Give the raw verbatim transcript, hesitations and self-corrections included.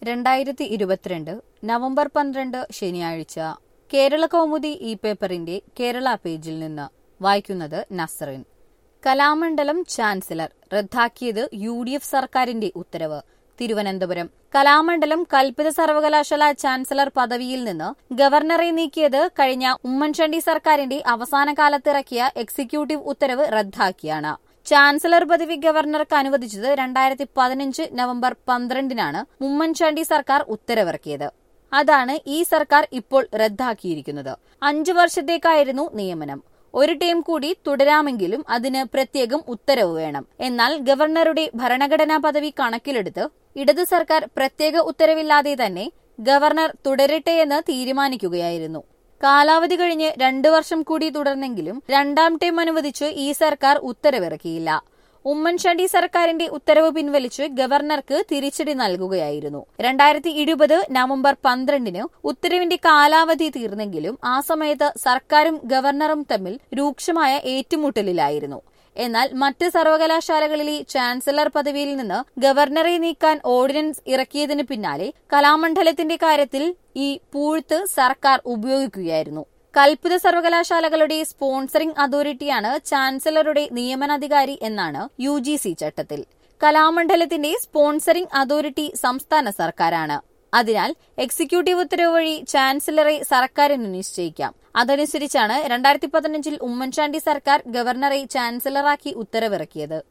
രണ്ടായിരത്തി ഇരുപത്തിരണ്ട് നവംബർ പന്ത്രണ്ട് ശനിയാഴ്ച കേരള കൗമുദി ഈ പേപ്പറിന്റെ കേരള പേജിൽ നിന്ന് വായിക്കുന്നത് നസ്റിൻ. കലാമണ്ഡലം ചാൻസലർ റദ്ദാക്കിയത് യു ഡി എഫ് സർക്കാരിന്റെ ഉത്തരവ്. തിരുവനന്തപുരം. കലാമണ്ഡലം കൽപ്പിത സർവകലാശാല ചാൻസലർ പദവിയിൽ നിന്ന് ഗവർണറെ നീക്കിയത് കഴിഞ്ഞ ഉമ്മൻചാണ്ടി സർക്കാരിന്റെ അവസാന കാലത്തിറക്കിയ എക്സിക്യൂട്ടീവ് ഉത്തരവ് റദ്ദാക്കിയാണ്. ചാൻസലർ പദവി ഗവർണർക്ക് അനുവദിച്ചത് രണ്ടായിരത്തി പതിനഞ്ച് നവംബർ പന്ത്രണ്ടിനാണ് ഉമ്മൻചാണ്ടി സർക്കാർ ഉത്തരവിറക്കിയത്. അതാണ് ഈ സർക്കാർ ഇപ്പോൾ റദ്ദാക്കിയിരിക്കുന്നത്. അഞ്ചു വർഷത്തേക്കായിരുന്നു നിയമനം. ഒരു ടേം കൂടി തുടരാമെങ്കിലും അതിന് പ്രത്യേകം ഉത്തരവ് വേണം. എന്നാൽ ഗവർണറുടെ ഭരണഘടനാ പദവി കണക്കിലെടുത്ത് ഇടത് സർക്കാർ പ്രത്യേക ഉത്തരവില്ലാതെ തന്നെ ഗവർണർ തുടരട്ടെയെന്ന് തീരുമാനിക്കുകയായിരുന്നു. കാലാവധി കഴിഞ്ഞ് രണ്ടു വർഷം കൂടി തുടർന്നെങ്കിലും രണ്ടാം ടേം അനുവദിച്ച് ഈ സർക്കാർ ഉത്തരവിറക്കിയില്ല. ഉമ്മൻചാണ്ടി സർക്കാരിന്റെ ഉത്തരവ് പിൻവലിച്ച് ഗവർണർക്ക് തിരിച്ചടി നൽകുകയായിരുന്നു. രണ്ടായിരത്തി ഇരുപത് നവംബർ പന്ത്രണ്ടിന് ഉത്തരവിന്റെ കാലാവധി തീർന്നെങ്കിലും ആ സമയത്ത് സർക്കാരും ഗവർണറും തമ്മിൽ രൂക്ഷമായ ഏറ്റുമുട്ടലിലായിരുന്നു. എന്നാൽ മറ്റ് സർവകലാശാലകളിലെ ചാൻസലർ പദവിയിൽ നിന്ന് ഗവർണറെ നീക്കാൻ ഓർഡിനൻസ് ഇറക്കിയതിന് പിന്നാലെ കലാമണ്ഡലത്തിന്റെ കാര്യത്തിൽ ഈ പൂഴ്ത്ത് സർക്കാർ ഉപയോഗിക്കുകയായിരുന്നു. കൽപ്പിത സർവകലാശാലകളുടെ സ്പോൺസറിംഗ് അതോറിറ്റിയാണ് ചാൻസലറുടെ നിയമനാധികാരി എന്നാണ് യു ജി സി ചട്ടത്തിൽ. കലാമണ്ഡലത്തിന്റെ സ്പോൺസറിംഗ് അതോറിറ്റി സംസ്ഥാന സർക്കാരാണ്. അതിനാൽ എക്സിക്യൂട്ടീവ് ഉത്തരവ് വഴി ചാൻസലറെ സർക്കാരിന് നിശ്ചയിക്കാം. അതനുസരിച്ചാണ് രണ്ടായിരത്തി പതിനഞ്ചിൽ ഉമ്മൻചാണ്ടി സർക്കാർ ഗവർണറെ ചാൻസലറാക്കി ഉത്തരവിറക്കിയത്.